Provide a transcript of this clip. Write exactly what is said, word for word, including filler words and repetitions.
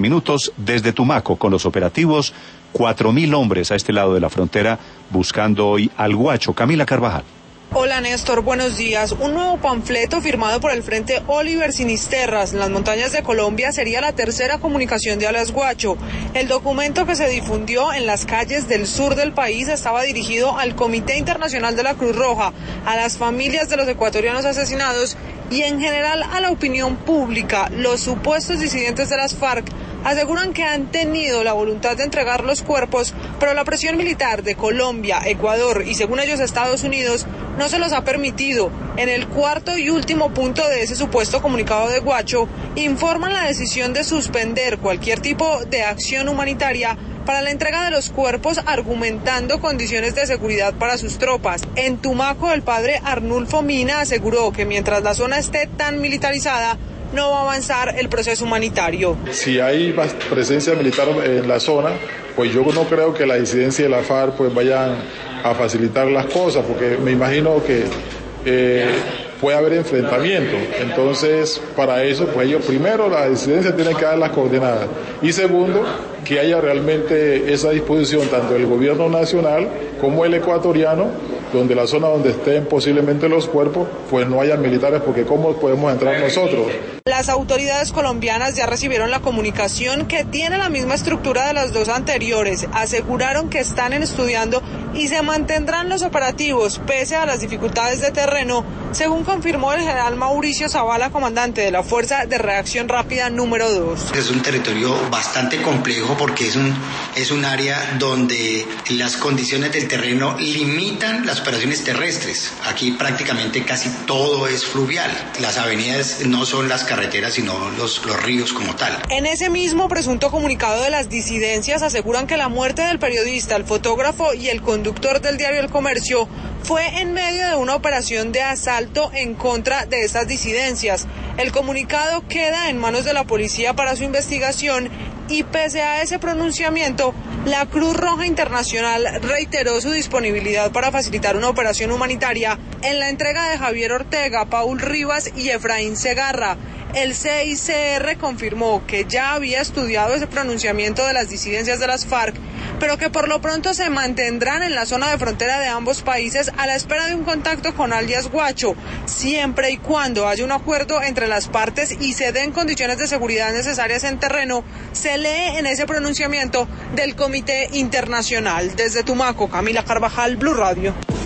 Minutos desde Tumaco con los operativos, cuatro mil hombres a este lado de la frontera buscando hoy al Guacho. Camila Carvajal. Hola Néstor, buenos días. Un nuevo panfleto firmado por el Frente Oliver Sinisterras en las montañas de Colombia sería la tercera comunicación de Alias Guacho. El documento que se difundió en las calles del sur del país estaba dirigido al Comité Internacional de la Cruz Roja, a las familias de los ecuatorianos asesinados y en general a la opinión pública. Los supuestos disidentes de las FARC aseguran que han tenido la voluntad de entregar los cuerpos, pero la presión militar de Colombia, Ecuador y según ellos Estados Unidos no se los ha permitido. En el cuarto y último punto de ese supuesto comunicado de Guacho, informan la decisión de suspender cualquier tipo de acción humanitaria para la entrega de los cuerpos, argumentando condiciones de seguridad para sus tropas. En Tumaco, el padre Arnulfo Mina aseguró que mientras la zona esté tan militarizada, no va a avanzar el proceso humanitario. Si hay presencia militar en la zona, pues yo no creo que la disidencia de la FARC pues vayan a facilitar las cosas, porque me imagino que eh, puede haber enfrentamiento. Entonces, para eso, pues ellos primero, la disidencia tiene que dar las coordenadas. Y segundo, que haya realmente esa disposición tanto del gobierno nacional como el ecuatoriano, donde la zona donde estén posiblemente los cuerpos, pues no haya militares, porque ¿cómo podemos entrar nosotros? Las autoridades colombianas ya recibieron la comunicación que tiene la misma estructura de las dos anteriores. Aseguraron que están estudiando y se mantendrán los operativos pese a las dificultades de terreno, según confirmó el general Mauricio Zavala, comandante de la Fuerza de Reacción Rápida número dos. Es un territorio bastante complejo porque es un, es un área donde las condiciones del terreno limitan las operaciones terrestres. Aquí prácticamente casi todo es fluvial. Las avenidas no son las carreteras, sino los, los ríos como tal. En ese mismo presunto comunicado de las disidencias aseguran que la muerte del periodista, el fotógrafo y el conductor del diario El Comercio fue en medio de una operación de asalto en contra de estas disidencias. El comunicado queda en manos de la policía para su investigación y pese a ese pronunciamiento, la Cruz Roja Internacional reiteró su disponibilidad para facilitar una operación humanitaria en la entrega de Javier Ortega, Paul Rivas y Efraín Segarra. El C I C R confirmó que ya había estudiado ese pronunciamiento de las disidencias de las FARC, pero que por lo pronto se mantendrán en la zona de frontera de ambos países a la espera de un contacto con alias Guacho, siempre y cuando haya un acuerdo entre las partes y se den condiciones de seguridad necesarias en terreno, se lee en ese pronunciamiento del Comité Internacional. Desde Tumaco, Camila Carvajal, Blue Radio.